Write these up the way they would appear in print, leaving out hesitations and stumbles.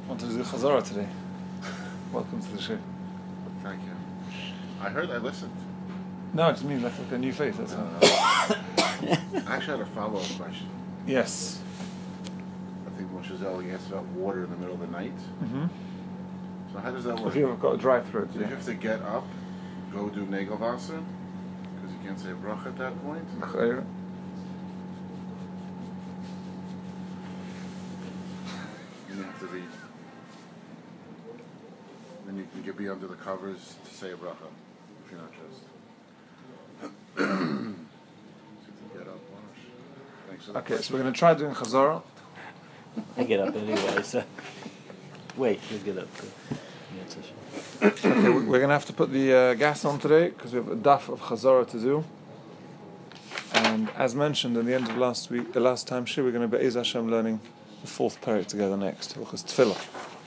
Wanted to do Chazorah today. Welcome to the show. Thank you. I listened. No, it just means like a new face, that's all. I actually had a follow-up question. Yes. I think Moshe Zelli asked about water in the middle of the night. Mm-hmm. So how does that work? If you've got a dry throat. Do you have to get up, go do Negelwasser? Because you can't say a bracha at that point? You have to read. Then you can be under the covers to say a bracha if you're not dressed. So you can get up, wash. Thanks for the Okay, so we're going to try doing Chazorah. I get up anyway, so... Wait, you get up. Okay, we're going to have to put the gas on today because we have a daf of Chazorah to do. And as mentioned in the end of last time, we're going to be Be'ez Hashem learning the fourth parak together next, which is Tefillah.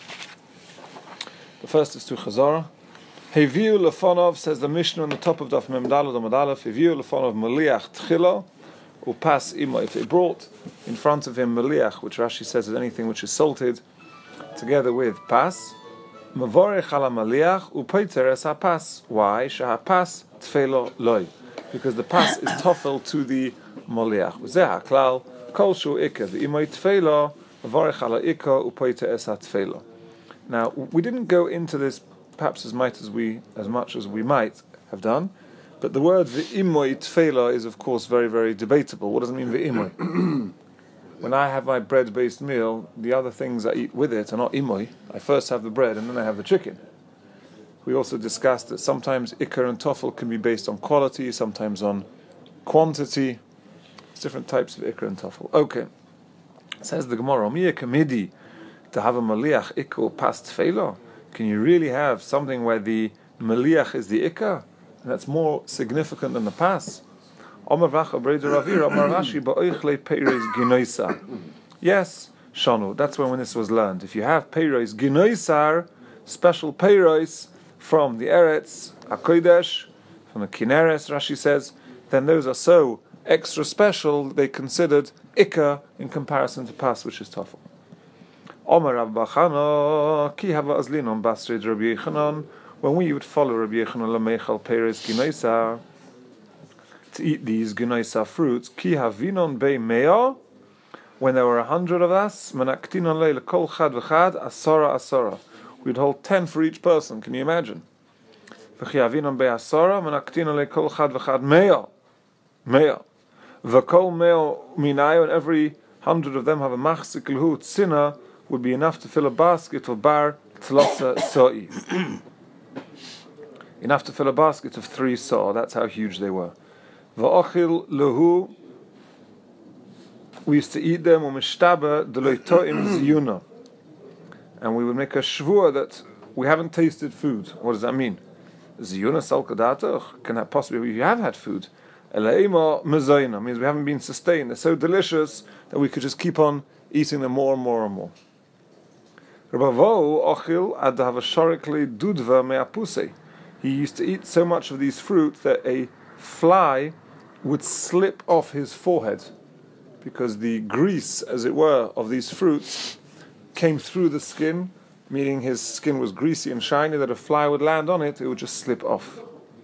The first is to Chazorah. Heviu lefonov, says the Mishnah on the top of Daf Mem Daled Amud Aleph, Heviu lefonov meliach tchila upas imo. If they brought in front of him meliach, which Rashi says is anything which is salted, together with pas, mavorech ala meliach upeiter es hapas. Why? Shahapas tfelo loy. Because the pas is tofel to the meliach. V'zeh haklal kol shu ikka v'imoi tfelo mavorech ala ikka upeiter es hatfelo. Now, we didn't go into this perhaps as much as we might have done, but the word v'imoy tefela is of course very, very debatable. What does it mean v'imoy? When I have my bread-based meal, the other things I eat with it are not imoy. I first have the bread and then I have the chicken. We also discussed that sometimes ikar and tofel can be based on quality, sometimes on quantity. There's different types of ikar and tofel. Okay, says the Gemara, Miya kamidi to have a maliach ikar past tefela. Can you really have something where the maliach is the ikar, and that's more significant than the pas? Yes, Shanu, that's when this was learned. If you have peiros ginoisar, special peiros from the Eretz HaKodesh, from the Kineres, Rashi says, then those are so extra special, they considered ikar in comparison to pas, which is tofel. Omer Rav Bachana, ki hava azlin on basrid Rabbi Yechanan, when we would follow Rabbi Yechanan lamechal peres ginoisa, to eat these ginoisa fruits, ki havinon bei mea, when there were 100 of us, manaktinon leil kol chad v'chad, asora. We'd hold 10 for each person, can you imagine? V'chi havinon bei asora, manaktinon leil kol chad v'chad mea. V'kol mea minayo, and every 100 of them have a machzik l'hu tzina, would be enough to fill a basket of bar tlotza so'i. Enough to fill a basket of 3 saw. That's how huge they were. Va'ochil lehu, we used to eat them, u'mishtaba deloitoim ziyuna. And we would make a shvua that we haven't tasted food. What does that mean? Ziyuna sal kadatuch, can that possibly, you have had food. Eleima mezoina, means we haven't been sustained. They're so delicious that we could just keep on eating them more and more and more. Rabavo ochil ad havasharikli dudva me'apuse. He used to eat so much of these fruits that a fly would slip off his forehead, because the grease, as it were, of these fruits came through the skin, meaning his skin was greasy and shiny, that a fly would land on it, it would just slip off.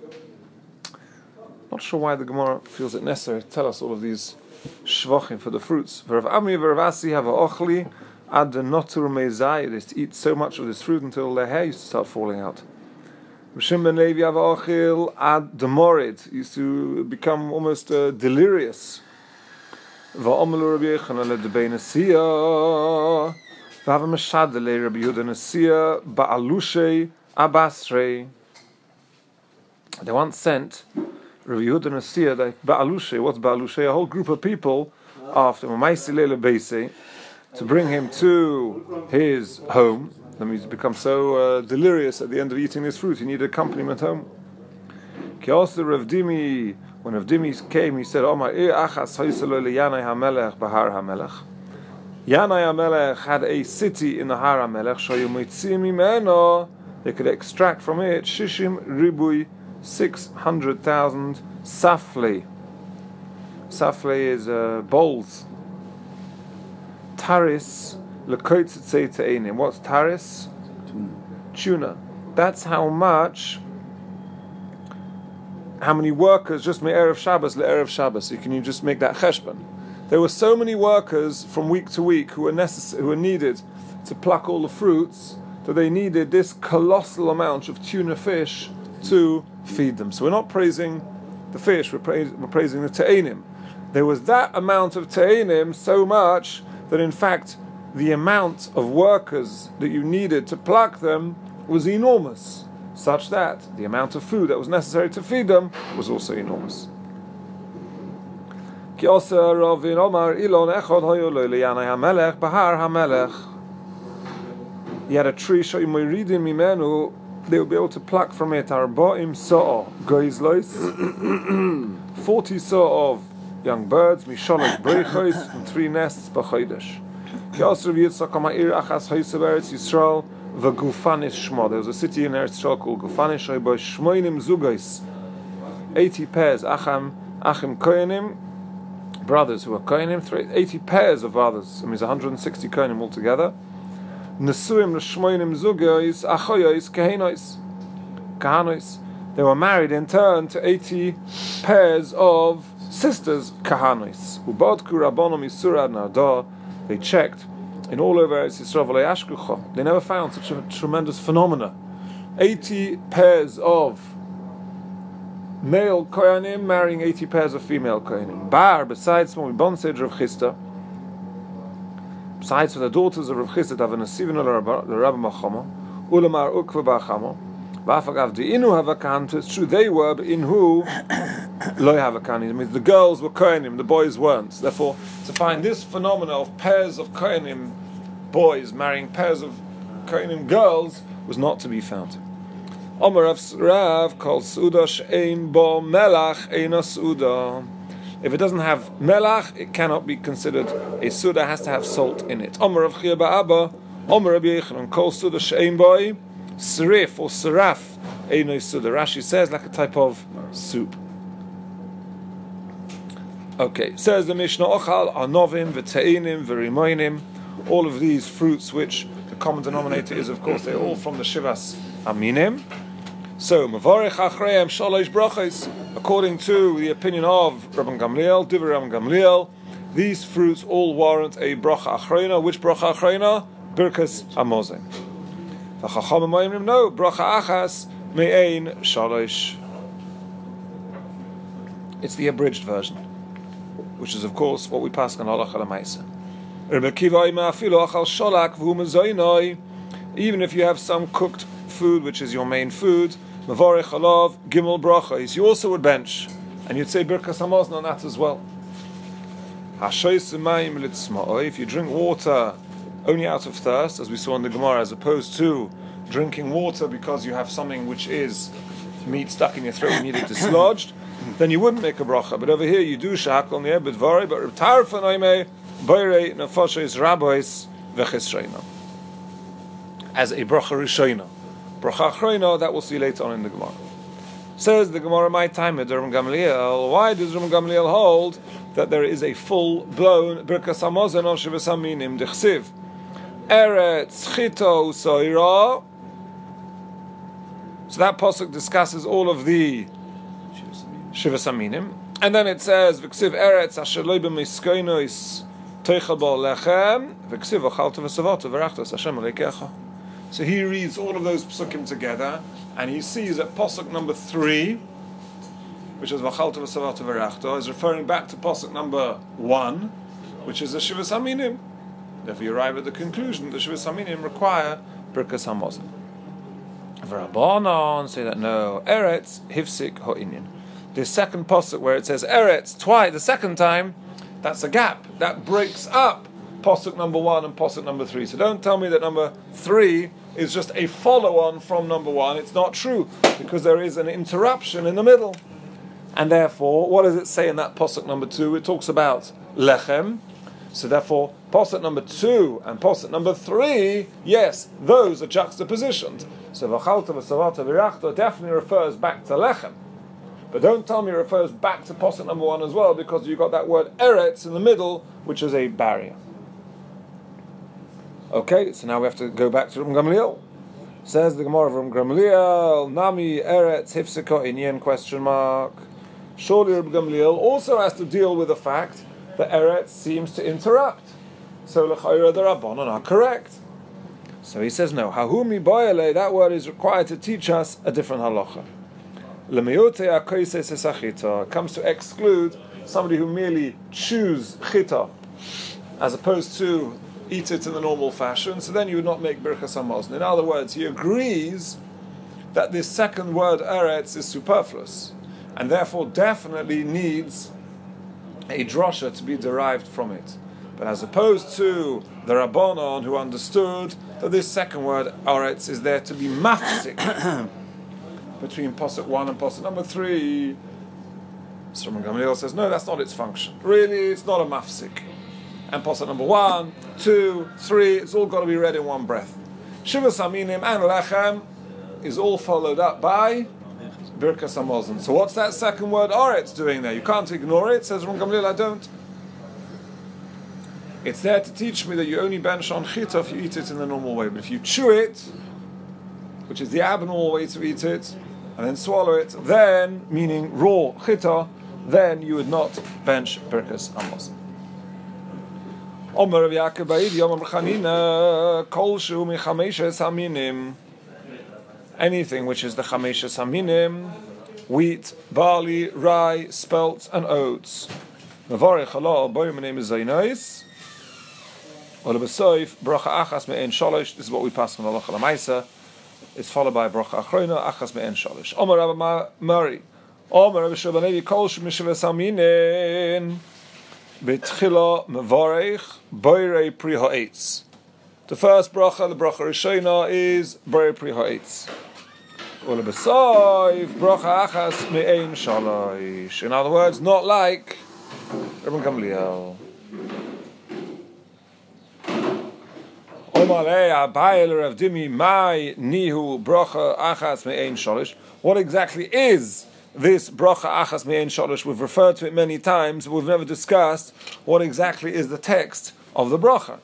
Not sure why the Gemara feels it necessary to tell us all of these shvachim for the fruits. V'Rav Ami v'Rav Asi have a ochli ad notur meizai. They used to eat so much of this fruit until their hair used to start falling out. Rishim ben Levi have a ochil ad demorid. Used to become almost delirious. V'omalu Rabbi Yechanan ledebei nesiya. V'hava meshadele Rabbi Yehuda nesiya ba'alushay abasrei. They once sent Rabbi Yehuda Nasiya, like Ba'alushe. What's Ba'alushe? A whole group of people after Mamaisi Leila Beise to bring him to his home. That means he's become so delirious at the end of eating this fruit, he needed accompaniment home. Ki also Rav Dimi, when Rav Dimi came, he said, Omar achas haisalo Yanai HaMelech Bahar HaMelech. Yanai HaMelech had a city in the Har HaMelech, Shayu Mitzim Imeno, they could extract from it Shishim Ribui 600,000 safle. Safle is bowls. Taris Lekoitzei te'enim. What's taris? Tuna. That's how many workers just made Erev Shabbos le'Erev Shabbos. So can you just make that cheshbon? There were so many workers from week to week who were needed to pluck all the fruits that they needed this colossal amount of tuna fish to feed them. So we're not praising the fish, we're praising the te'enim. There was that amount of te'enim so much that in fact the amount of workers that you needed to pluck them was enormous, such that the amount of food that was necessary to feed them was also enormous. He had a tree, they would be able to pluck from it 40 saw of young birds, from 3 nests b'chodesh. There was a city in Eretz Yisrael called Gufanish, 80 pairs, Achim Kohanim, brothers who were Kohanim, 80 pairs of brothers, I mean 160 Kohanim altogether. Nesuim l'shmoinim zugos, achoyos, kahanois. They were married in turn to 80 pairs of sisters, kahanois. Ubodku rabbonom isura nardah. They checked in all over Eretz Yisrael. They never found such a tremendous phenomena. 80 pairs of male Kohanim marrying 80 pairs of female Kohanim. Bar, besides from Bonsage of Chisda, besides for the daughters of Rav Chisda, Avanasivin the Rabbi Machama, Ulamar Ukva Bachama, Vafagav Inu Havakantu. It's true they were, but in who Loy Havakani. It means the girls were Kohanim, the boys weren't. Therefore, to find this phenomena of pairs of Kohanim boys marrying pairs of Kohanim girls was not to be found. Omer Rav called Suda She'ein Bo Melach Eina Suda. If it doesn't have melach, it cannot be considered a suda. It has to have salt in it. Omer Rav Chia Ba'aba, Omer Rabbi Yechanan, Kol Suda She'ein Boi Serif or Seraf Eino Suda. Rashi says like a type of soup. Okay, says the Mishnah, Ochal Anovim V'Te'inim V'Rimoinim. All of these fruits, which the common denominator is, of course, they're all from the Shivas Aminim. So, Mavarech Achreim Shalosh Brachos, according to the opinion of Rabban Gamliel, Divrei Rabban Gamliel, these fruits all warrant a bracha achrona. Which bracha achrona? Birkas Hamazon. The Chachamim Ma'imrim, no, bracha achas me'ein shalosh. It's the abridged version, which is, of course, what we pass on halacha l'maisa. Even if you have some cooked food, which is your main food, Mavorech Alav, Gimel Brachos, you also would bench, and you'd say Birkas Hamazon on that as well. If you drink water only out of thirst, as we saw in the Gemara, as opposed to drinking water because you have something which is meat stuck in your throat and you need it dislodged, then you wouldn't make a bracha. But over here you do shahakol ni'ebed vari, but Tarfa naime boirei nefoshes rabois v'chesreina as a bracha rishona. Bracha achrona, that we'll see later on in the Gemara. Says the Gemara, my time at Rabban Gamliel. Why does Rabban Gamliel hold that there is a full-blown Birkas Hamazon of Shivas Aminim? Dechsiv Eretz Chito Soira. So that pasuk discusses all of the Shivas Aminim, and then it says V'ksiv Eretz Asher Lo B'Miskonos Teichel Bo Lechem V'ksiv Ochalta V'Savata V'Rachtos Hashem Aleikecha. So he reads all of those psukim together, and he sees that pasuk number 3, which is V'chalta v'savata v'rachta, is referring back to pasuk number 1, which is the Shivas Aminim. Therefore, you arrive at the conclusion that the Shivas Aminim require Birkas Hamazon. V'Rabbanan say that no, Eretz hifsik ha'inyan. The second pasuk where it says Eretz twice, the second time, that's a gap that breaks up pasuk number 1 and pasuk number 3. So don't tell me that number 3 is just a follow-on from number 1. It's not true, because there is an interruption in the middle. And therefore, what does it say in that pasuk number 2? It talks about lechem. So therefore, pasuk number 2 and pasuk number 3, yes, those are juxtapositioned. So v'chalta v'savata v'rachta definitely refers back to lechem. But don't tell me it refers back to pasuk number 1 as well, because you've got that word eretz in the middle, which is a barrier. Okay, so now we have to go back to Rabban Gamliel. Says the Gemara of Rabban Gamliel, Nami Eretz Hifsika Inyan question mark. Surely Rabban Gamliel also has to deal with the fact that Eretz seems to interrupt. So l'chayra the Rabbanon are correct. So he says no. Hahumi boyele, that word is required to teach us a different halacha. L'miyute akoises esachita comes to exclude somebody who merely chews chita as opposed to eat it in the normal fashion. So then you would not make birchas hamazon. In other words, he agrees that this second word eretz is superfluous and therefore definitely needs a drasha to be derived from it. But as opposed to the Rabbanon who understood that this second word eretz is there to be mafsik between Pasuk 1 and Pasuk number 3. So Rabban Gamliel says, no, that's not its function. Really, it's not a mafsik. And Pasuk number 1, 2, 3, it's all got to be read in one breath. Shivas Aminim and Lechem is all followed up by Birkas Hamazon. So what's that second word Oretz doing there? You can't ignore it, says Rabban Gamliel, I don't. It's there to teach me that you only bench on chita if you eat it in the normal way. But if you chew it, which is the abnormal way to eat it, and then swallow it, then, meaning raw chita, then you would not bench Birkas Hamazon. Omer Rav Yaakov Ba'idi, Omer Chanina, Kol Shu Mechameshes Haminim. Anything which is the Chameshes Haminim, wheat, barley, rye, spelt, and oats. Mavarech halal, boy, my name is Zainais. Ola B'soif, Bracha Achas Me'en Shalosh. This is what we pass on Halacha L'Maisa. It's followed by Bracha Achrona, Achas Me'en Shalosh. Omer Rabbi Mari, Omer Rabbi Shulchan Kol Shu Mechameshes Haminim. B'tchila mevarech boirei pri ha'etz. The first bracha, the bracha Rishona, is boirei pri ha'etz. Ula b'soif bracha achas me'ein shalosh. In other words, not like Rabban Gamliel. Omalei abayel Rav Dimi mai nihu bracha achas me'ein shalosh. What exactly is this bracha achas me'en shalosh? We've referred to it many times, but we've never discussed what exactly is the text of the bracha.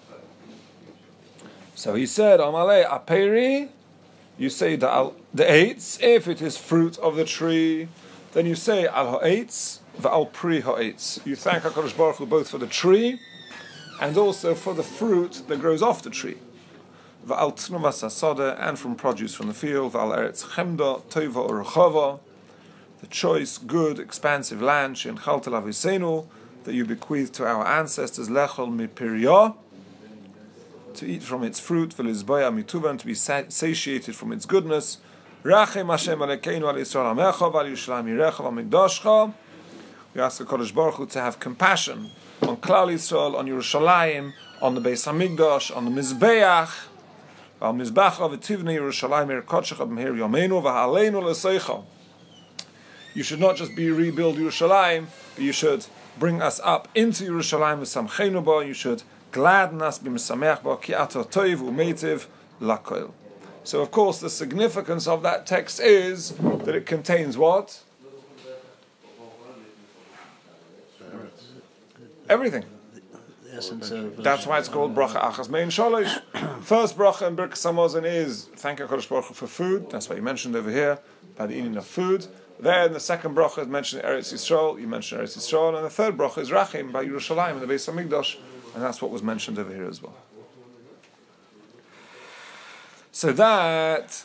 So he said, Amalei aperi, you say the eitz, if it is fruit of the tree, then you say al ha'etz, v'al pri ha'etz. You thank HaKadosh Baruch Hu both for the tree and also for the fruit that grows off the tree. V'al tnuvas hasada, and from produce from the field, v'al eretz chemda, tova or rechava, the choice, good, expansive land, she'en chaltel avisenu, that you bequeath to our ancestors, lechol mipiriyah, to eat from its fruit, v'lizbaya mituvan, to be satiated from its goodness. Rachem Hashem alekeinu al Yisrael amecha, v'al Yerushalayim yirecha v'mikdashcha. We ask the Kodesh Baruch Hu to have compassion on Klal Yisrael, on Yerushalayim, on the Beis Hamikdash, on the Mizbeach, v'al Mizbacha v'tivnei Yerushalayim erkotchecha b'mher yomeinu, v'ha'aleinu l'seicha. You should not just rebuild Yerushalayim, but you should bring us up into Yerushalayim v'samcheinu ba. You should gladden us b'misameach ba ki ato toiv u'meitiv lakoil. So, of course, the significance of that text is that it contains what? Everything. The essence of That's why it's called bracha achas mein shalosh. First bracha in Birkas Hamazon is thank HaKadosh Baruch Hu for food. That's why you mentioned over here by the eating of food. Then the second bracha is mentioned Eretz Yisrael. You mentioned Eretz Yisrael, and the third bracha is Rachim by Yerushalayim and the Beis Hamikdash, and that's what was mentioned over here as well. So that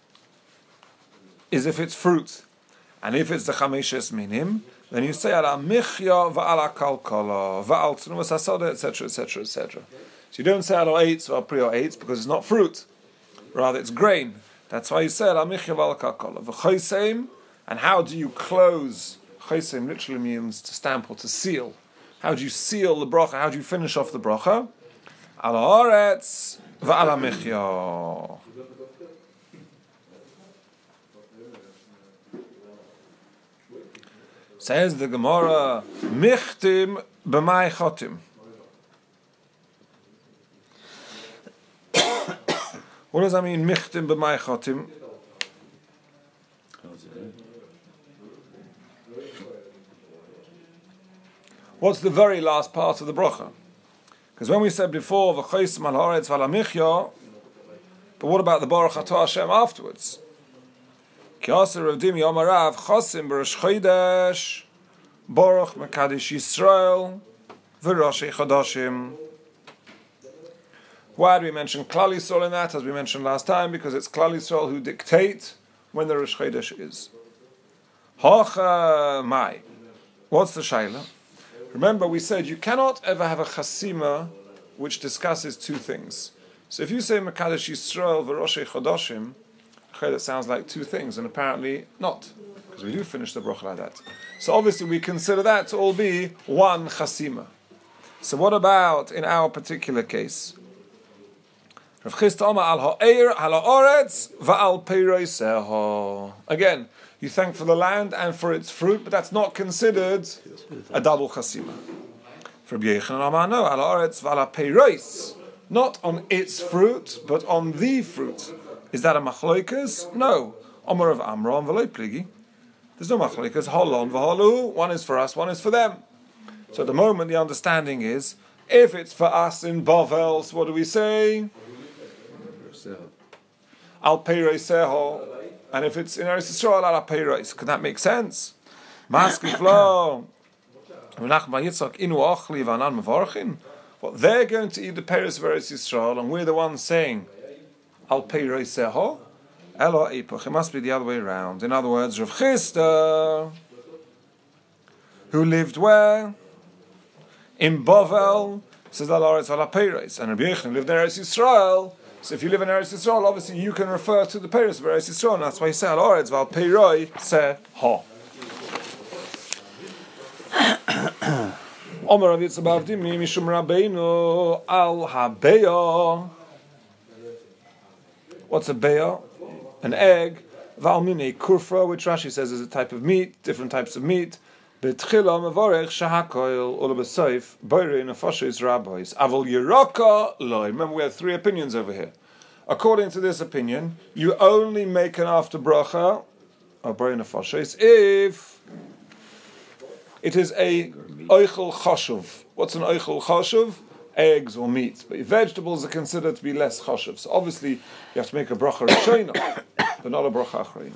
is if it's fruit, and if it's the Chameshes Minim, then you say ala michya va'ala kalkala va'al tnuvas hasada, etc., etc., etc. So you don't say ala eitz or prior eitz because it's not fruit, rather it's grain. That's why you say ala michya va'ala kalkala v'chayseim. And how do you close? Chayseim literally means to stamp or to seal. How do you seal the bracha? How do you finish off the bracha? Ala haaretz va'ala michya. Says the Gemara, michtim b'may chotim. What does that mean, michtim b'may chotim? What's the very last part of the bracha? Because when we said before, V'chosim al haaretz v'al hamichya, but what about the Baruch Atah Hashem afterwards? Ki aser Rav Dimi Amar Rav Chosim b'Rosh Chodesh Baruch Mekadesh Yisrael v'Roshei Chodashim. Why do we mention Klal Yisrael in that, as we mentioned last time? Because it's Klal Yisrael who dictate when the Rosh Chodesh is. Hocha Mai. What's the Shaila? Remember, we said you cannot ever have a chasima which discusses two things. So if you say Mekadesh Yisrael v'Roshei Chodashim, that sounds like two things, and apparently not, because we do finish the bracha like that. So obviously we consider that to all be one chasima. So what about in our particular case? Rav Chisda Amar al ha'eir al ha'oretz va'al peiroseho. Again, you thank for the land and for its fruit, but that's not considered a double chasima. For Rabbi Yochanan Amar no, al ha'oretz va'al peiros, not on its fruit, but on the fruit. Is that a machloikas? No. Amar of Amram v'lo pligi. There's no machloikas. Holon v'holu. One is for us, one is for them. So at the moment, the understanding is, if it's for us in Bavel, so what do we say? Al peiroseho. And if it's in Eretz Yisrael, al peiros. Can that make sense? Maskif lo. What they're going to eat the peiros of Eretz Yisrael, and we're the ones saying al peiroseho, elo epoch. It must be the other way around. In other words, Rav Chisda, who lived where? In Bavel, says al haaretz al peiros, and Rabbi Yochanan lived in Eretz Yisrael. So if you live in Eretz Yisrael, obviously you can refer to the peiros of Eretz Yisrael, and that's why you say al haaretz al peiroseho. Omer Rav Yitzchak bar Avdimi mishum Rabbeinu al habeya. What's a beya? An egg. Valmine kurfra, which Rashi says is a type of meat, different types of meat. Betchila mevorech shahakoil ula b'soif boirei nefashos rabbis. Avol yeraka loy. Remember, we have three opinions over here. According to this opinion, you only make an after bracha of boirei nefashos if it is a oichel chashuv. What's an oichel chashuv? Eggs or meat. But vegetables are considered to be less chashuv. So obviously, you have to make a bracha rishona, but not a bracha achrona.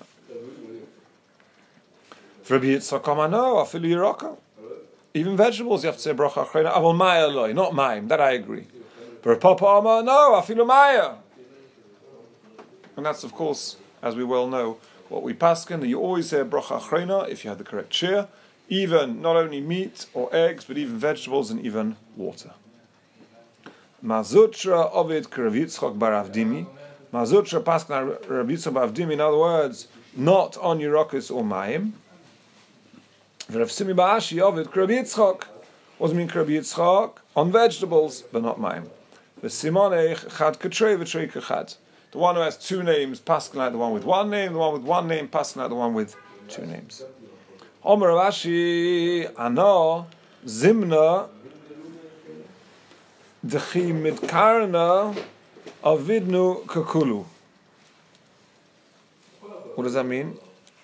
For Rabbi Yitzchak Amar no, afilu yeraka. Even vegetables, you have to say bracha achrona. Avol maya loy, not maim. That I agree. But Papa Amar no, afilu maya. And that's, of course, as we well know, what we paskin, that you always say bracha achrona if you have the correct share. Even not only meat or eggs, but even vegetables and even water. Mazutra ovid Rav Yitzchak bar Avdimi. Mazutra paskin Rav Yitzchak bar Avdimi. In other words, not on Yerokus or Mayim. Rav Simi ba'ashi ovid Rav Yitzchak. What does it mean Rav Yitzchak? On vegetables, but not Mayim. The Simonech chad katrei v'trei kachad. The one who has two names, paskin like the one with one name. The one with one name, paskin like the one with two names. Omer Rashi ano zimna dechi midkarna avidnu kakulu. What does that mean?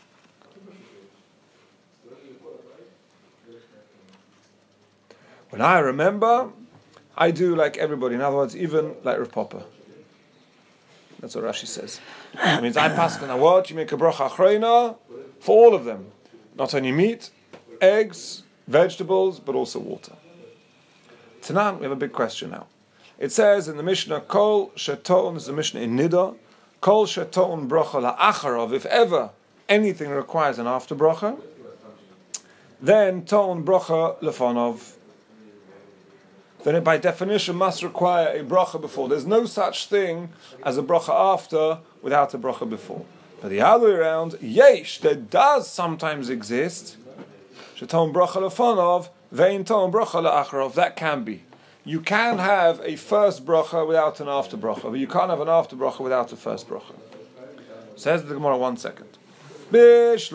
When I remember, I do like everybody. In other words, even like Rav Papa. That's what Rashi says. It means I pass on a word, you make a bracha achrona for all of them. Not only meat, eggs, vegetables, but also water. Tanan, we have a big question now. It says in the Mishnah, Kol Sheton, this is the Mishnah in Nida, Kol Sheton bracha la'acharov, if ever anything requires an after bracha, then ton bracha lefonov. Then it by definition must require a bracha before. There's no such thing as a bracha after without a bracha before. But the other way around, yesh, there does sometimes exist, sheton bracha lefonov, vein ton bracha le'acharov, that can be. You can have a first bracha without an after bracha, but you can't have an after bracha without a first bracha. Says the Gemara, 1 second. That's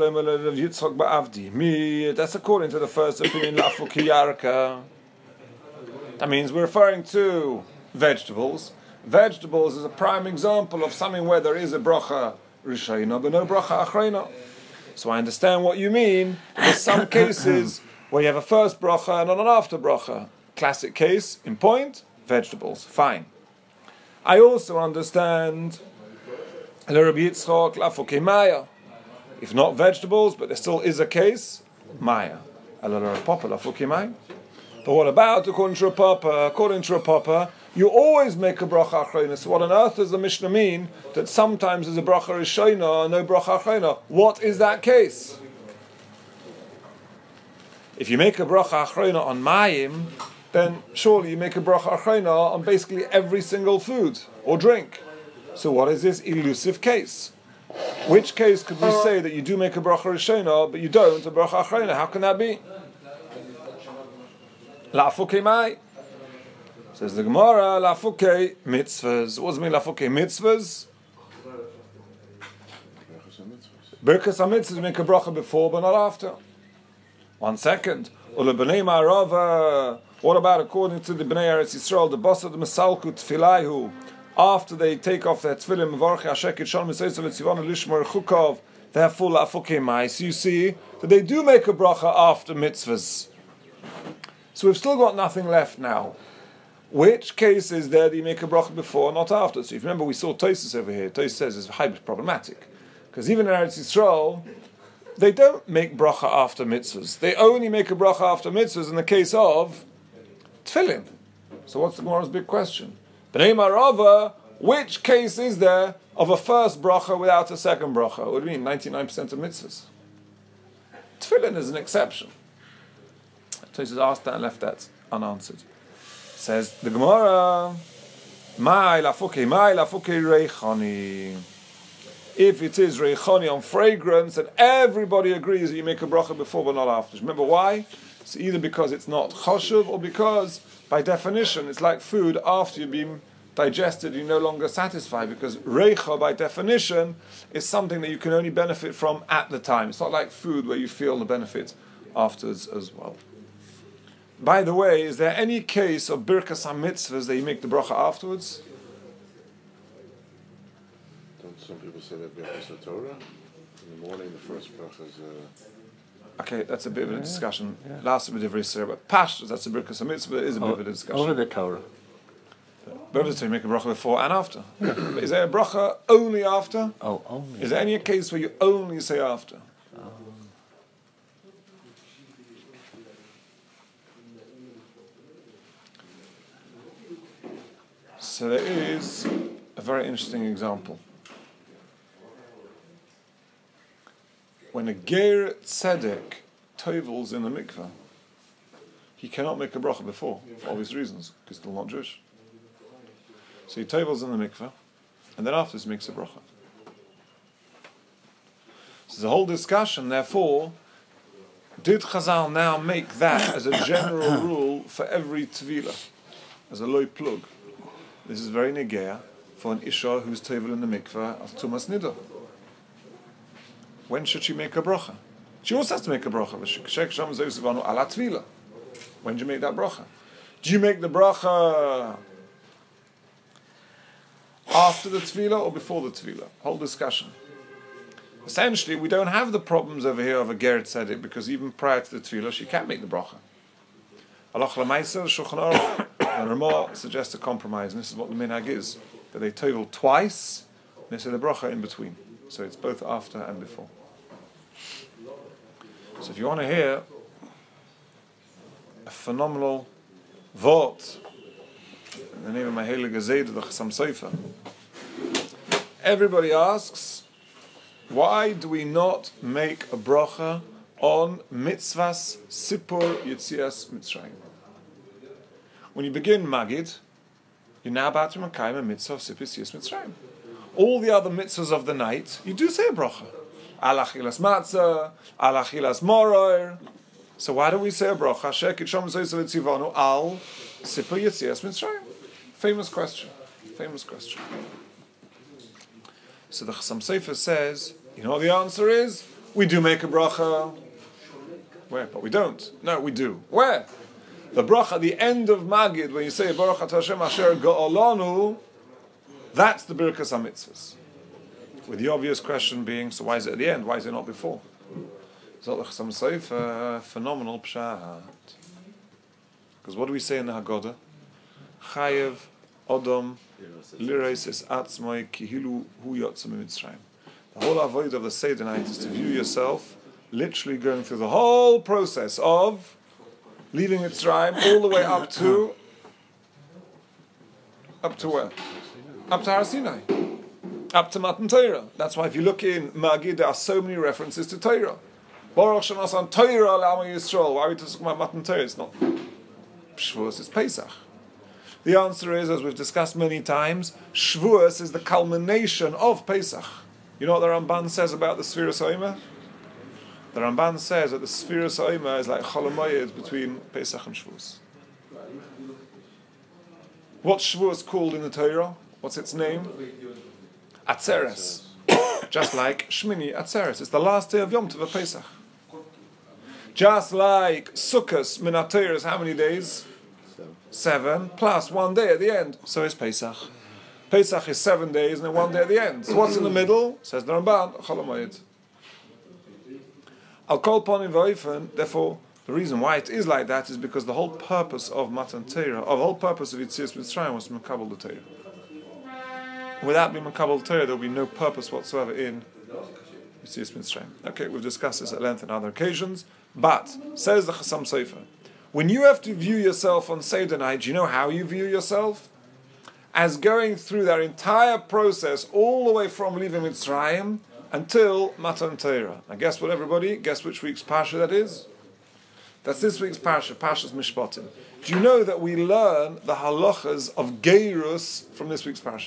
according to the first opinion, that means we're referring to vegetables. Vegetables is a prime example of something where there is a bracha rishayna, but no bracha achrayna. So I understand what you mean. There's some cases where you have a first bracha and not an after bracha. Classic case, in point, vegetables. Fine. I also understand Rabbi Yitzchak lafukei maya. If not vegetables, but there still is a case, maya. Papa lafukei maya. But what about according to Papa? According to Papa, you always make a bracha achrona. So what on earth does the Mishnah mean that sometimes there's a bracha rishona and no bracha achrona? What is that case? If you make a bracha achrona on mayim, then surely you make a bracha achrona on basically every single food or drink. So what is this elusive case? Which case could we say that you do make a bracha rishona but you don't a bracha achrona? How can that be? La'afukei mai. Says the Gemara, la'afukei mitzvahs. What does it mean, la'afukei mitzvahs? Birkas ha-mitzvahs make a bracha before but not after. 1 second. Ulebnei ma'arava. What about according to the Bnei Eretz Yisrael, the boss of the Mesalku Tfilahu, after they take off their tefillin, Mevarchi Hasheket Shalom Yisrael Tzivanu Lishmor Chukov, therefore la'afukei mai. So you see that they do make a bracha after mitzvahs. So we've still got nothing left now. Which case is there that you make a bracha before, not after? So if you remember, we saw Tosfos over here. Tosfos says it's highly problematic. Because even in Eretz Yisrael, they don't make bracha after mitzvahs. They only make a bracha after mitzvahs in the case of tefillin. So what's the Gemara's big question? B'nei Marava, which case is there of a first bracha without a second bracha? What do you mean, 99% of mitzvahs? Tefillin is an exception. Tosfos asked that and left that unanswered. Says the Gemara, Mai lafukei reichani. If it is reichani on fragrance, and everybody agrees that you make a bracha before but not after. Remember why? It's either because it's not choshev or because, by definition, it's like food after you've been digested, you're no longer satisfied, because reicha, by definition, is something that you can only benefit from at the time. It's not like food where you feel the benefit afterwards as well. By the way, is there any case of birkas ha-mitzvahs that you make the bracha afterwards? Don't some people say that birkas Torah? In the morning, the first bracha is... Okay, that's a bit of a discussion. Last bit of research, but pashtus, that's a birkas ha-mitzvah, is a bit of a discussion. Over the Torah. Over the Torah, you make a bracha before and after. But is there a bracha only after? Oh, only. Is there any case where you only say after? So there is a very interesting example. When a ger tzedek tovels in the mikveh, he cannot make a bracha before, for obvious reasons, because he's still not Jewish. So he tovels in the mikveh, and then afterwards makes a bracha. So there's a whole discussion, therefore, did Chazal now make that as a general rule for every tevilah, as a loy plug? This is very negea for an isha who's tovel in the mikveh of tumas nida. When should she make a bracha? She also has to make a bracha. When do you make that bracha? Do you make the bracha after the tefillah or before the tefillah? Whole discussion. Essentially, we don't have the problems over here of a ger tzedek, because even prior to the tefillah, she can't make the bracha. Halach l'maisa, Shulchan Aruch, and Ramah suggests a compromise, and this is what the minhag is, that they tovel twice, and they say the bracha in between. So it's both after and before. So if you want to hear a phenomenal vort, in the name of my Heilige Zayda, the Chassam Sofer, everybody asks, why do we not make a bracha on mitzvahs Sipur Yetzias Mitzrayim? When you begin Magid, you're now about to makayim a mitzvah of Sipur Yetzias Mitzrayim. All the other mitzvahs of the night, you do say a bracha. Al achilas matzah, al achilas moror. So why do we say a bracha? Shekit shom zoysav etzivanu al Sipur Yetzias Mitzrayim. Famous question. Famous question. So the Chassam Sofer says, you know what the answer is? We do make a bracha. Where? But we don't. No, we do. Where? The bracha at the end of Magid, when you say Baruch Atah Hashem Asher Ga'olanu, that's the Birkas HaMitzvahs. With the obvious question being, so why is it at the end? Why is it not before? So the Chassam Sofer, phenomenal pshat. Because what do we say in the Haggadah? chayev odom lireis atzmoi kihilu hu yotza mitzrayim. The whole avoid of the Seder night is to view yourself literally going through the whole process of leaving Mitzrayim all the way up to where? Up to Har Sinai. Up to Matan Torah. That's why if you look in Magid, there are so many references to Torah. Baruch Shanasan Torah L'Am Yisrael. Why are we talking about Matan Torah? It's not Shavuos, it's Pesach. The answer is, as we've discussed many times, Shavuos is the culmination of Pesach. You know what the Ramban says about the Sfiras Omer? The Ramban says that the Sfiras Omer is like Chol HaMoed between Pesach and Shavuos. What's Shavuos called in the Torah? What's its name? Atzeres. Just like Shmini Atzeres. It's the last day of Yom Tov of Pesach. Just like Sukkot Minat Torah is how many days? 7 plus 1 day at the end. So is Pesach. Pesach is 7 days and then 1 day at the end. So what's in the middle? Says the Ramban, Chol HaMoed. Al Kol Panim V'Oifen, therefore, the reason why it is like that is because the whole purpose of Matan Torah, the whole purpose of Yetzias Mitzrayim was to Makabel the Torah. Without being Makabel the Torah, there will be no purpose whatsoever in Yetzias Mitzrayim. Okay, we've discussed this at length on other occasions, but, says the Chassam Sofer, when you have to view yourself on Seder night, do you know how you view yourself? As going through that entire process all the way from leaving Mitzrayim until Matan Torah. Now guess what, everybody? Guess which week's Parsha that is? That's this week's Parsha, Parshas Mishpatim. Do you know that we learn the halachas of Geirus from this week's Parsha?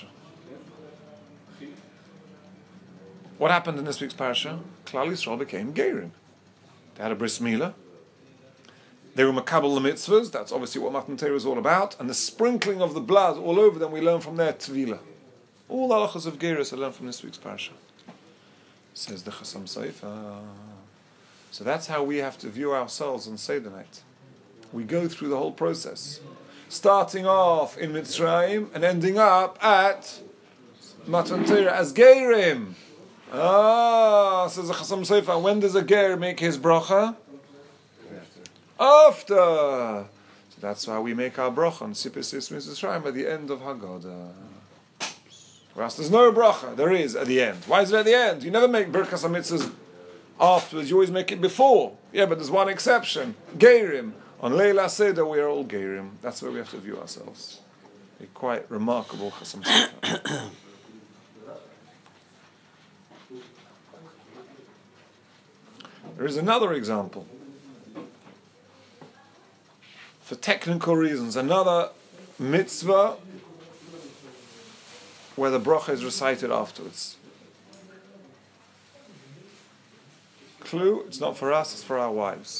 What happened in this week's Parsha? Klal Yisrael became Geirim. They had a bris milah. They were makabel the mitzvahs. That's obviously what Matan Torah is all about. And the sprinkling of the blood all over them, we learn from there Tvila. All the halachas of Geirus are learned from this week's Parsha. Says the Chassam Sofer. So that's how we have to view ourselves on Seder night. We go through the whole process, starting off in Mitzrayim and ending up at Matan Torah as Geirim. Says the Chassam Sofer. When does a Geir make his bracha? After. So that's why we make our bracha on Sipis Mitzrayim at the end of Haggadah. Whereas there's no bracha, there is at the end. Why is it at the end? You never make Birkas HaMitzvahs afterwards, you always make it before. Yeah, but there's one exception. Geirim. On Leila Seder, we are all Geirim. That's where we have to view ourselves. A quite remarkable Chassam Sofer. There is another example. For technical reasons, another mitzvah where the bracha is recited afterwards. Clue, it's not for us, it's for our wives.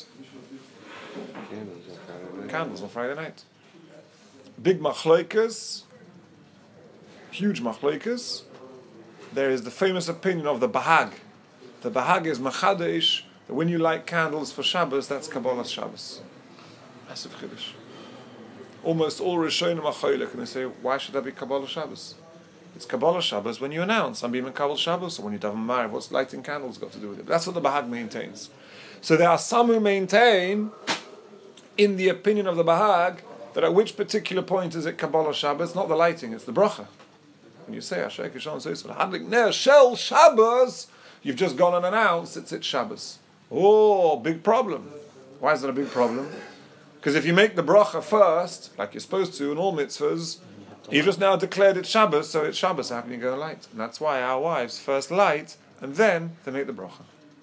Candles on Friday night. Big machloikas, huge machloikas. There is the famous opinion of the Bahag. The Bahag is machadesh, that when you light candles for Shabbos, that's Kabbalah Shabbos. Massive chiddush. Almost all Rishonim are choilek, and they say, why should that be Kabbalah Shabbos? It's Kabbalah Shabbos when you announce, I'm being Kabbalah Shabbos, or when you daven Mariv. What's lighting candles got to do with it? That's what the Bahag maintains. So there are some who maintain, in the opinion of the Bahag, that at which particular point is it Kabbalah Shabbos? Not the lighting, it's the bracha. When you say Asher Kishon Soisel Hadlik Ner Shel Shabbos, you've just gone and announced it's Shabbos. Oh, big problem. Why is that a big problem? Because if you make the bracha first, like you're supposed to in all mitzvahs, you just now declared it Shabbos, so it's Shabbos. How can you go and light? And that's why our wives first light and then they make the bracha.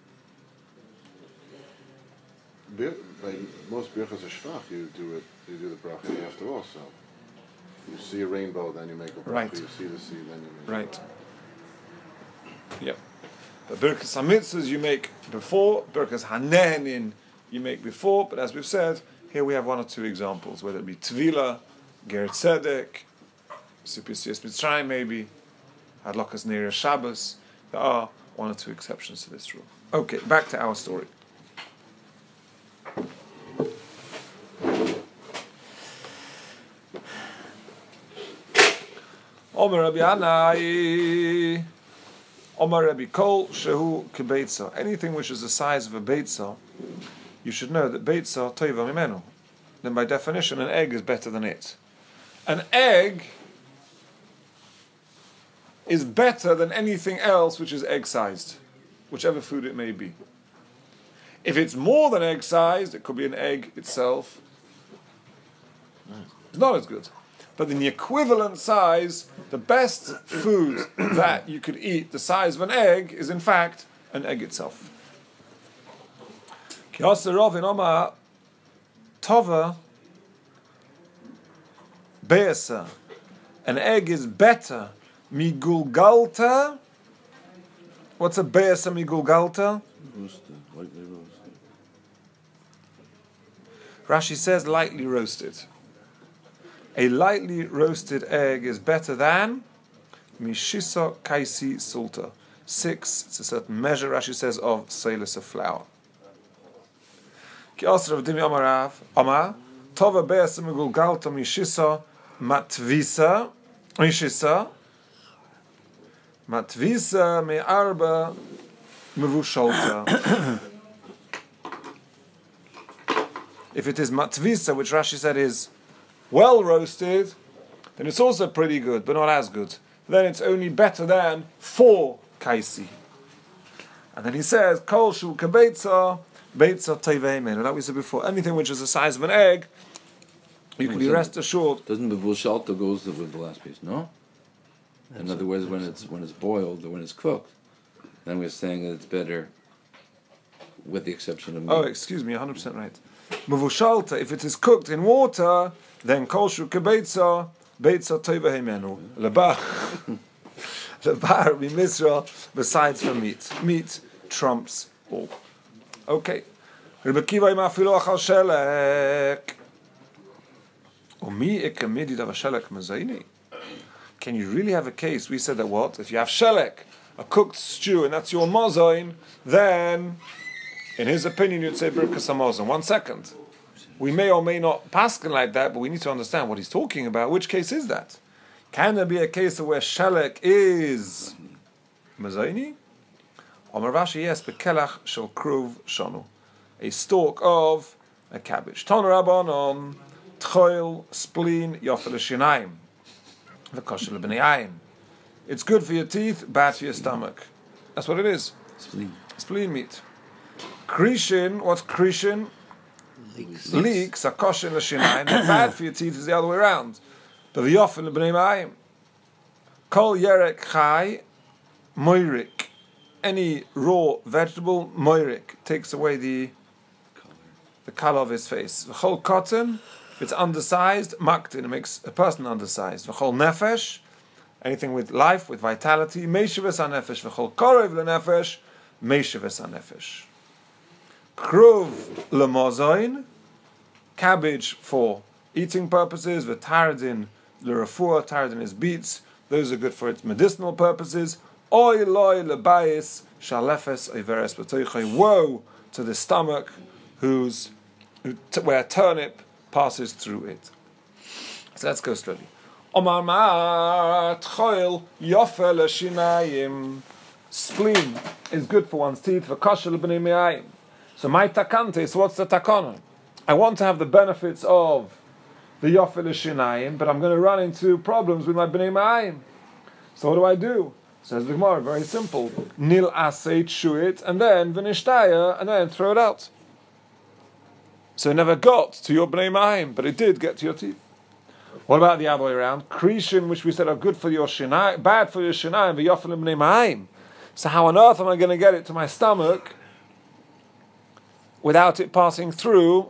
Like most birchas of shvach, you do the bracha after also. You see a rainbow, then you make a bracha. Right. You see the sea, then you make right. Yep. The birkas hamitzvahs you make before, birkas hanehenin you make before, but as we've said, here we have one or two examples, whether it be Tvila, Ger Tzedek, Sipis Mitzrayim maybe, Hadlakas Neir Shabbos. There are one or two exceptions to this rule. Okay, back to our story. Omer Rabbi Anai, Omer Rabbi Kol Shehu Kebeitza. Anything which is the size of a beitza, you should know that beitza toiva mimenu. Then by definition, an egg is better than it. an egg is better than anything else which is egg-sized, whichever food it may be. If it's more than egg-sized, it could be an egg itself. It's not as good. But in the equivalent size, the best food that you could eat the size of an egg is in fact an egg itself. Tova be'esa. An egg is better migulgalta. What's a be'esa migulgalta? Roasted, lightly roasted. Rashi says lightly roasted. A lightly roasted egg is better than mishisa kaisi sulta. 6, it's a certain measure, Rashi says, of seilus of flour. Ki osra v'dimi amarav, Amar, tova be'esa migulgalta mishisa matvisa, mishisa, matvisa me'arba mevusholta. If it is matvisa, which Rashi said is well roasted, then it's also pretty good, but not as good. Then it's only better than 4 kaisi. And then he says, Kol shu kabeitza, beitza teveimen. And that we said before, anything which is the size of an egg, you can be rest assured. Doesn't the Shalta goes with the last piece, no? In other words, when it's boiled or when it's cooked, then we're saying that it's better, with the exception of meat. Oh, excuse me, 100% right. Mavushalta, if it is cooked in water, then kol shu kabeitza, beitza teveimen. Lebar. Lebar misra, besides for meat. Meat trumps all. Okay. Rabbi Kiva imafilo achal shelek. Can you really have a case? We said that what? If you have shelek, a cooked stew, and that's your mozain, then, in his opinion, you'd say birkas hamazon. 1 second. We may or may not paskin like that, but we need to understand what he's talking about. Which case is that? Can there be a case where shelek is mozaini? Omar Rashi, yes, bekelach shel kruv shonu, a stalk of a cabbage. Ton rabbanon. Tchoil, spleen, yofel shinayim. V'koshel b'nei. It's good for your teeth, bad for your stomach. That's what it is. Spleen meat. Krishin, what's krishin? Leeks are kosher l'shinayim. Bad for your teeth is the other way around. But v'yofel b'nei. Kol yerek chai, moirik. Any raw vegetable, moirik, takes away the color of his face. V'chol cotton, if it's undersized, maktin, it makes a person undersized. V'chol nefesh, anything with life, with vitality, meisheves ha-nefesh. V'chol korev le-nefesh, meisheves ha-nefesh. Kruv le-mozoin, cabbage for eating purposes. V'tardin le-refuah, tardin is beets. Those are good for its medicinal purposes. Oy loy le-bayis, shalefes oiveres b'toichoi. Woe to the stomach where turnip passes through it. So let's go slowly. Omar ma tchoil yofel shinayim. Spleen is good for one's teeth. For kosher b'nei me'ayim. So my takante. So what's the takana? I want to have the benefits of the yofel shinayim, but I'm going to run into problems with my b'nei me'ayim. So what do? Says the Gemara. Very simple. Nil aseit shuit, and then v'nishtaya, and then throw it out. So it never got to your bnei ma'im, but it did get to your teeth. What about the other way around? Krishin, which we said are good for your shinai, bad for your shinai, v'yofel bnei ma'im. So how on earth am I going to get it to my stomach without it passing through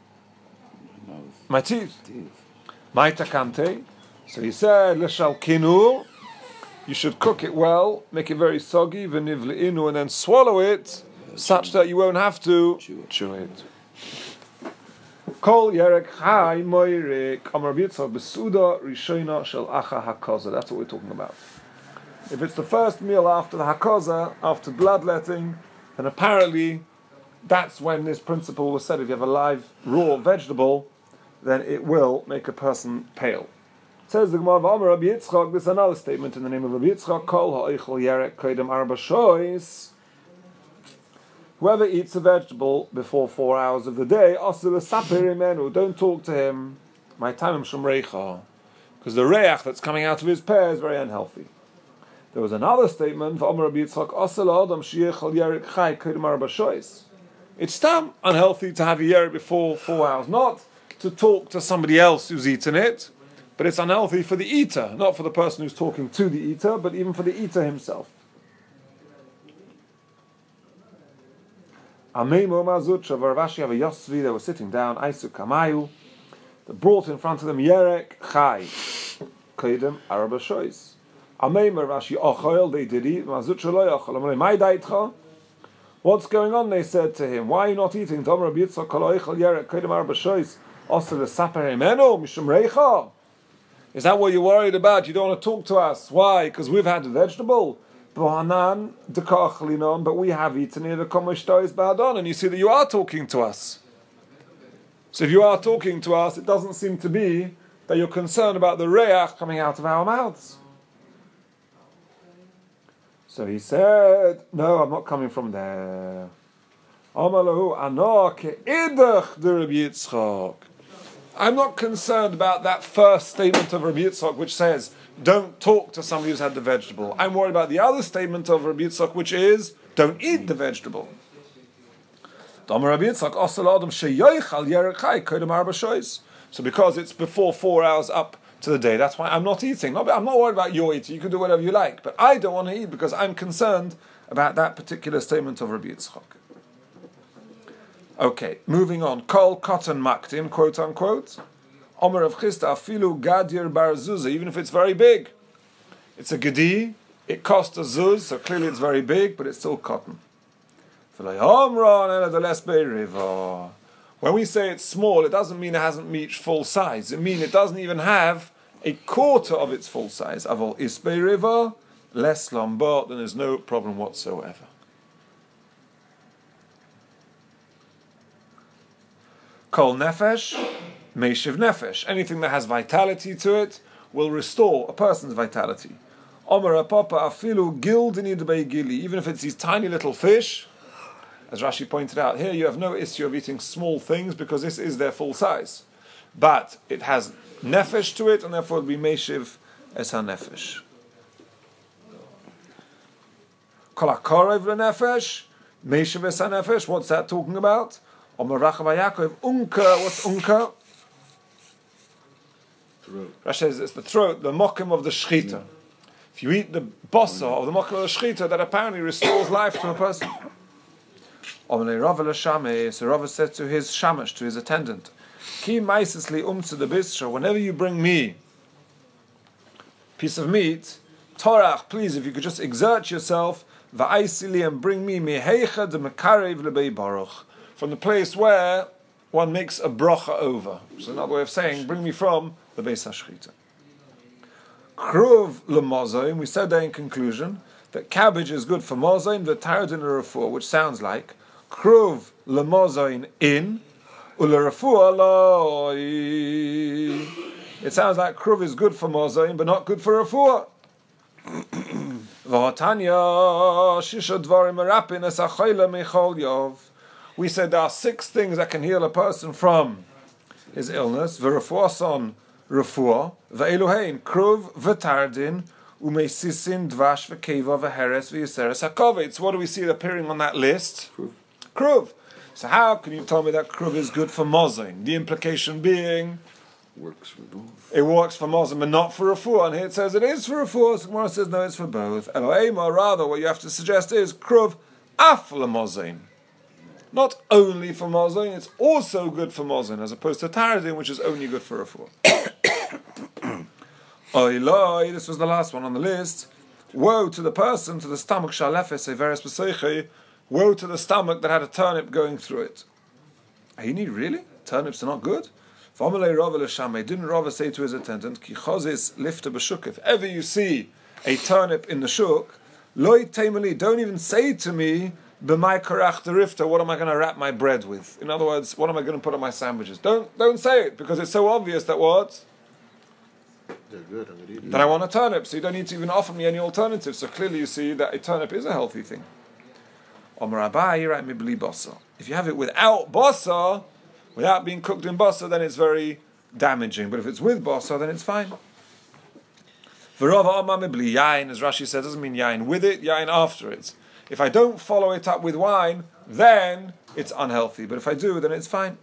my teeth? My takante. So he said, l'shalkinu, you should cook it well, make it very soggy, v'nivle'inu, and then swallow it, such that you won't have to chew it. Kol yerek chai moirik Amar Yitzchak besuda rishona shel acha hakoza. That's what we're talking about. If it's the first meal after the hakoza, after bloodletting, then apparently that's when this principle was said. If you have a live raw vegetable, then it will make a person pale. It says the Gemara Amar Rabbi Yitzchak. This is another statement in the name of Rabbi Yitzchak. Kol ha'oichel yerek koydem arba shois. Whoever eats a vegetable before 4 hours of the day, don't talk to him. My time shomreicha. because the reach that's coming out of his pear is very unhealthy. There was another statement, it's unhealthy to have a yerek before 4 hours, not to talk to somebody else who's eaten it, but it's unhealthy for the eater, not for the person who's talking to the eater, but even for the eater himself. They were sitting down, they brought in front of them yerek chai, kedem arba shois. They did eat. What's going on? They said to him, why are you not eating? Is that what you're worried about? You don't want to talk to us. Why? Because we've had the vegetable. But we have eaten it, and you see that you are talking to us. So if you are talking to us, it doesn't seem to be that you're concerned about the reach coming out of our mouths. So he said, no, I'm not coming from there. I'm not concerned about that first statement of Rabbi Yitzchak, which says, don't talk to somebody who's had the vegetable. I'm worried about the other statement of Rabbi Yitzchak, which is, don't eat the vegetable. So because it's before 4 hours up to the day, that's why I'm not eating. I'm not worried about your eating. You can do whatever you like, but I don't want to eat because I'm concerned about that particular statement of Rabbi Yitzchak. Okay, moving on. Kol cotton maktim, quote unquote. Omer of Chisda afilu gadir bar zuzah, even if it's very big. It's a gedi, it costs a zuz, so clearly it's very big, but it's still cotton. When we say it's small, it doesn't mean it hasn't reached full size. It means it doesn't even have a quarter of its full size. Avol isbei river, less lambot, then there's no problem whatsoever. Kol nefesh, meishiv nefesh. Anything that has vitality to it will restore a person's vitality. Omer apapa afilu gildini debei gili. Even if it's these tiny little fish, as Rashi pointed out, here you have no issue of eating small things because this is their full size. But it has nefesh to it, and therefore it will be meishiv es ha-nefesh. Kol ha-korev le-nefesh, meishiv es ha-nefesh. What's that talking about? Omer Rachav HaYaakov, unka. What's unka? Rashi says it's the throat, the mokim of the shchita. If you eat the bossa of the mokim of the shchita, that apparently restores life to a person. So Rava said to his shamash, to his attendant, Ki maisesli to the bistro, whenever you bring me a piece of meat, Torach, please, if you could just exert yourself, va'aisili, and bring me meheicha de mekarev lebei baruch, from the place where one makes a brocha over. So another way of saying, bring me from the Beis HaShchita. Kruv lemozaim, we said there in conclusion, that cabbage is good for mozaim, the taradin refuah, which sounds like Kruv lemozain in, ulerefuah loi. It sounds like kruv is good for mozain, but not good for refuah. V'hatanya shisha dvarim merapin es ha'chayla mechol yov. We said there are 6 things that can heal a person from his illness. V'refuah son refuah, v'eluhein kruv v'tardin, umeisisin dvash v'keva v'heres v'yiseres ha'kovetz. What do we see appearing on that list? Kruv. So how can you tell me that kruv is good for mozain? The implication being Works for both. it works for mozain, but not for refuah. And here it says it is for refuah. So Gemara says no, it's for both. Eloheima, rather, what you have to suggest is kruv af lemozain. Not only for mozain, it's also good for mozain, as opposed to taradin, which is only good for refuah. Oiloi, this was the last one on the list. Woe to the person, to the stomach, shalefes everes b'seichei. Woe to the stomach that had a turnip going through it. Aini, really? Turnips are not good? Didn't Rava say to his attendant, Ki chozis lifta b'shuk, if ever you see a turnip in the shuk, loy teimeli, don't even say to me, b'mai karach derifta, what am I going to wrap my bread with? In other words, what am I going to put on my sandwiches? Don't say it, because it's so obvious that what? They're good. I'm going to eat That I want a turnip, so you don't need to even offer me any alternatives. So clearly you see that a turnip is a healthy thing. Omar Abai, right, mibli basa. If you have it without basa, without being cooked in basa, then it's very damaging. But if it's with basa, then it's fine. V'rova Omar mebli yain, as Rashi said, doesn't mean yain with it, yain after it. If I don't follow it up with wine, then it's unhealthy. But if I do, then it's fine.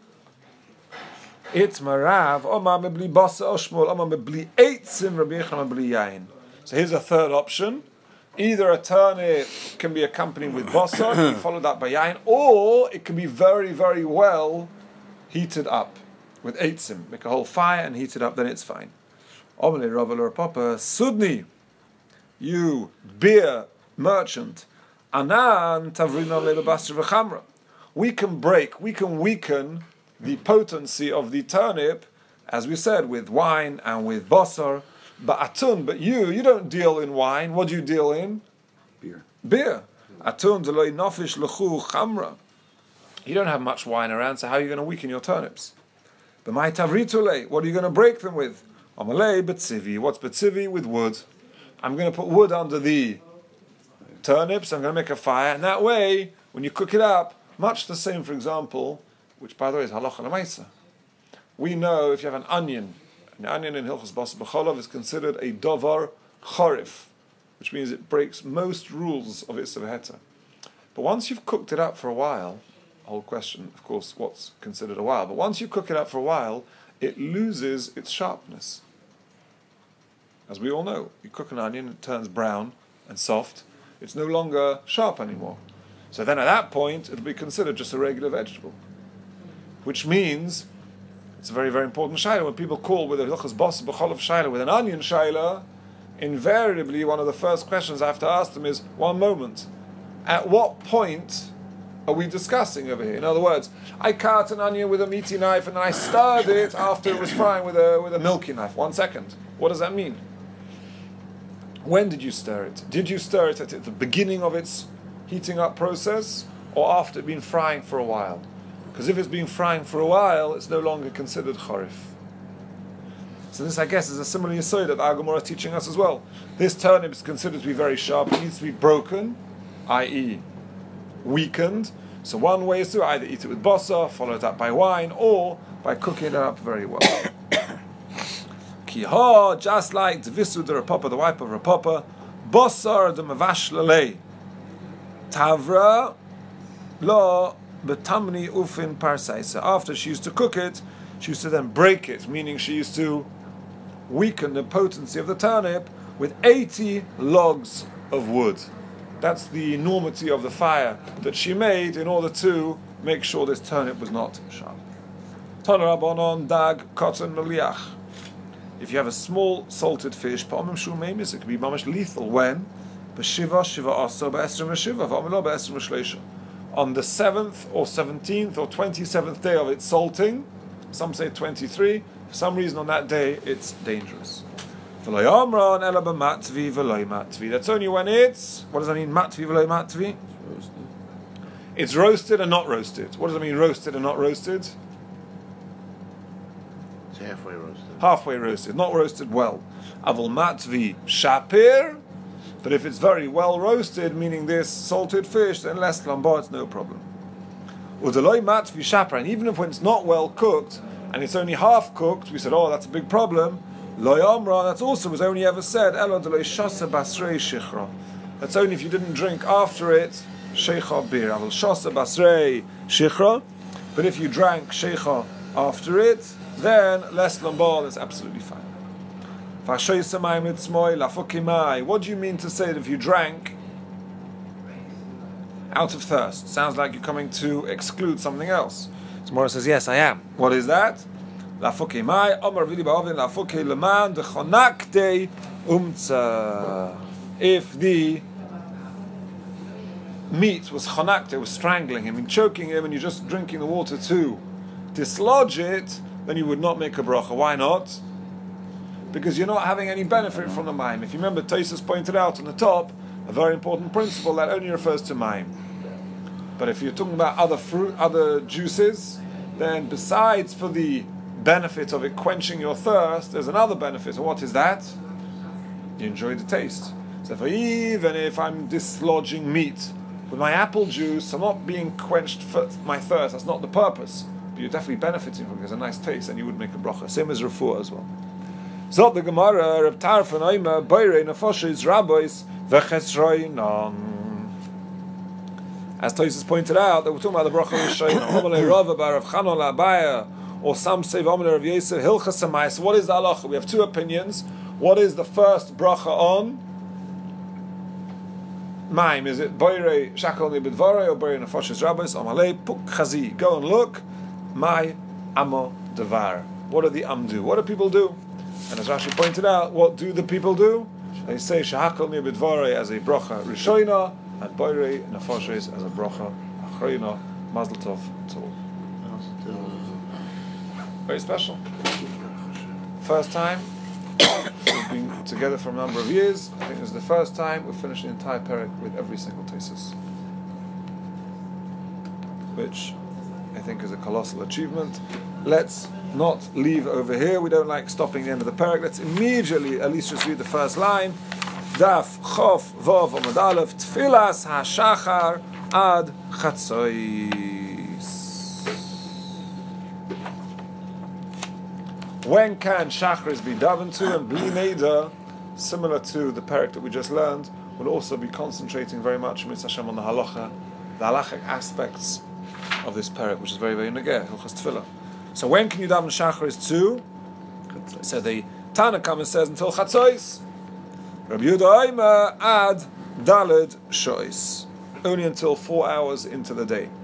It's marav Omar mebli basa oshmol Omar mebli eitzim Rabbi Yochanan mebli yain. So here's a third option. Either a turnip can be accompanied with basa, followed up by yain, or it can be very, very well heated up with eitzim. Make a whole fire and heat it up, then it's fine. Omele Rav Ler Papa Sudni, you beer merchant, Anan Tavrina Lebastra V'Chamra. We can weaken the potency of the turnip, as we said, with wine and with basar. But you don't deal in wine. What do you deal in? Beer. Atun deloi nofish lechu chamra. You don't have much wine around, so how are you going to weaken your turnips? But my tavritule, what are you going to break them with? Amalei betzivi. What's betzivi? With wood. I'm going to put wood under the turnips. I'm going to make a fire, and that way, when you cook it up, much the same, for example, which by the way is halacha l'maisa. We know if you have an onion in Hilchos Basar B'Cholov is considered a davar chorif, which means it breaks most rules of Issa V'Heta. But once you've cooked it up for a while, whole question, of course, what's considered a while, but once you cook it up for a while, it loses its sharpness. As we all know, you cook an onion, it turns brown and soft, it's no longer sharp anymore. So then at that point, it'll be considered just a regular vegetable. Which means, it's a very, very important shayla. When people call with a Hilchos Basar B'Cholov shayla, with an onion shayla, invariably one of the first questions I have to ask them is, one moment, at what point are we discussing over here? In other words, I cut an onion with a meaty knife and then I stirred it after it was frying with a milky knife. 1 second. What does that mean? When did you stir it? Did you stir it at the beginning of its heating up process or after it been frying for a while? Because if it's been frying for a while, it's no longer considered chorif. So this, I guess, is a similar yesod that our Gemara is teaching us as well. This turnip is considered to be very sharp. It needs to be broken, i.e. weakened. So one way is to either eat it with basar, follow it up by wine, or by cooking it up very well. Kiha, just like Dvisu the Rapapa, the wife of Rapapa, basar the mavash lalei. Tavra lo betamni ufin parsai. So after she used to cook it, she used to then break it, meaning she used to weaken the potency of the turnip with 80 logs of wood. That's the enormity of the fire that she made in order to make sure this turnip was not sharp. Tana Rabbanon dag cotton meliach. If you have a small salted fish, it can be mamash lethal when on the 7th or 17th or 27th day of its salting, some say 23, for some reason on that day it's dangerous. That's only when it's, what does that mean, matvi v'lo matvi? It's roasted and not roasted. What does it mean, roasted and not roasted? It's halfway roasted. Halfway roasted, not roasted well. Avol matvi shapir. But if it's very well roasted, meaning this salted fish, then less lambar, it's no problem. Udaloi matvi shapir. And even if when it's not well cooked, and it's only half cooked, we said, oh, that's a big problem. Lo yomra, that's also was only ever said, Elo deloi shasa basrei shichra. That's only if you didn't drink after it, sheikha bir. Avol shasa basrei shichra. But if you drank sheikha after it, then less lambar, that's absolutely fine. What do you mean to say that if you drank out of thirst? Sounds like you're coming to exclude something else. So Mora says, yes, I am. What is that? If the meat was chonakte, was strangling him and choking him, and you're just drinking the water to dislodge it, then you would not make a bracha. Why not? Because you're not having any benefit from the mayim. If you remember, Tosfos pointed out on the top a very important principle that only refers to mayim. But if you're talking about other fruit, other juices, then besides for the benefit of it quenching your thirst, there's another benefit. And what is that? You enjoy the taste. So even if I'm dislodging meat with my apple juice, I'm not being quenched for my thirst. That's not the purpose. But you're definitely benefiting from it. There's a nice taste, and you would make a bracha. Same as refuah as well. Zot the Gemara, Reb Tarfon Oima, Boirei Nefoshes Rabbis V'chesroinon. As Tosis pointed out, that we're talking about the bracha Rishayna. Omalei Rava bar Rav Chanon L'Abaya, or some say Omalei Rav Yosef Hilchas Hamayis. What is the halacha? We have two opinions. What is the first bracha on Maim? Is it Boirei Shakal Nibidvarei or Boirei Nefoshes Rabbis? Omalei Puk Chazi. Go and look. My Amo Devar. What do the do? What do people do? And as Rashi pointed out, what do the people do? They say Shahakal Nibidvarei as a bracha Rishayna, and Boirei Nefoshes as a bracha Achrayna. Mazel Tov to all. Very special. First time. We've been together for a number of years. I think this is the first time we've finished the entire parak with every single thesis, which I think is a colossal achievement. Let's not leave over here. We don't like stopping the end of the parak. Let's immediately at least just read the first line. Daf Chof Vav Amud Aleph Tfilas HaShachar Ad Chatzois. When can Shachris be davened to? And Bli Neder, similar to the parak that we just learned, will also be concentrating very much Mitzvah Hashem on the halacha, the halachic aspects of this parak, which is very, very negeh, Hilchos Tefillah. So when can you daven Shachris to? So the Tana comes and says until Chatzois. Rabbi Yehuda Omer ad Daled Shois, only until 4 hours into the day.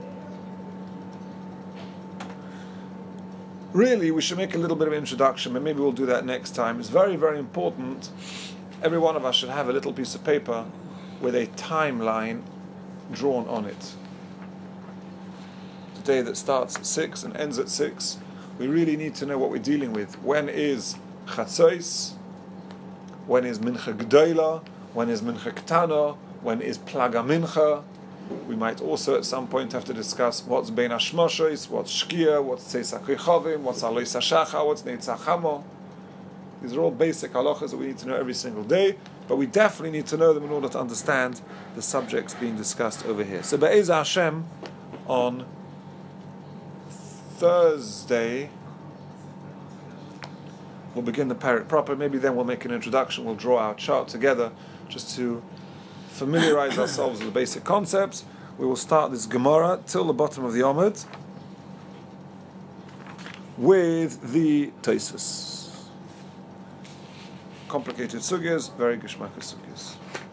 Really, we should make a little bit of introduction, but maybe we'll do that next time. It's very, very important. Every one of us should have a little piece of paper with a timeline drawn on it. The day that starts at 6 and ends at 6, we really need to know what we're dealing with. When is Chatzois? When is Mincha G'dayla? When is Mincha Ketana? When is Plaga Mincha? We might also at some point have to discuss what's Bein Hashmoshes, what's Shkia, what's Tzeis HaKrechavim, what's Alois HaShacha, what's Neitzach Hamo. These are all basic halachas that we need to know every single day, but we definitely need to know them in order to understand the subjects being discussed over here. So Be'ez Hashem, on Thursday, we'll begin the parak proper. Maybe then we'll make an introduction, we'll draw our chart together just to familiarize ourselves with the basic concepts. We will start this Gemara till the bottom of the Amud with the Tosfos. Complicated sugyas, very geshmaka sugyas.